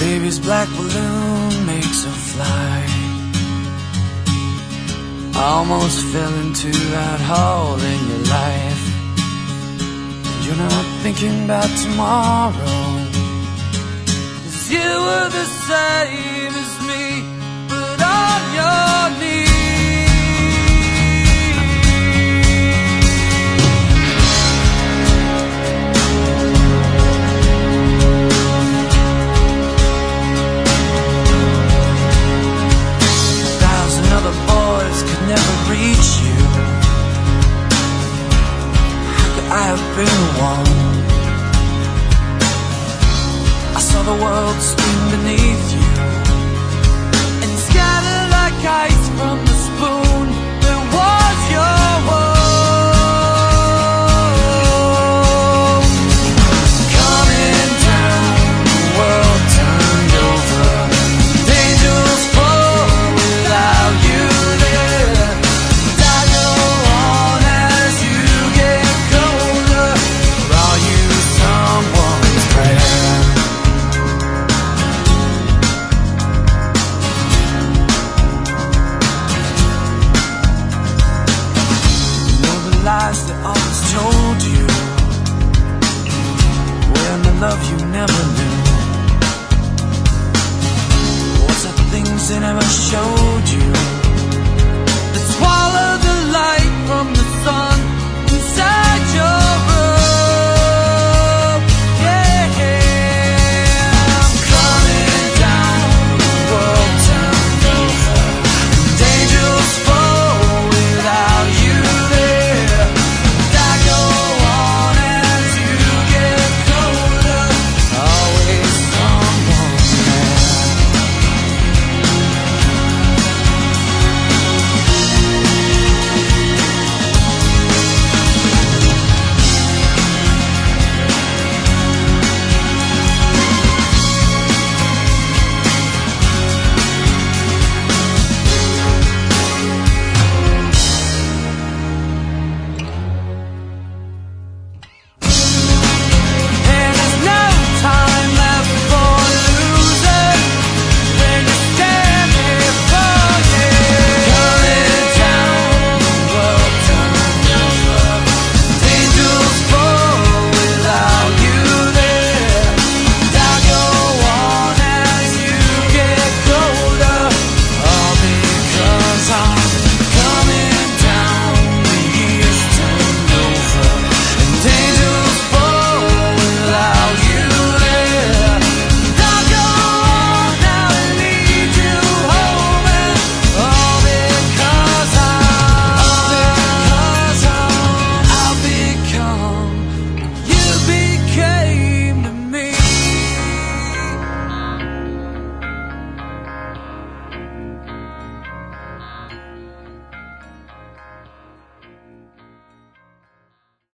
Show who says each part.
Speaker 1: baby's black balloon makes her fly. I almost fell into that hole in your life. You're not thinking about tomorrow, 'cause you were the same as me, but on your knees. Other boys could never reach you. How could I have been the one? I saw the world spin beneath you and scatter like ice from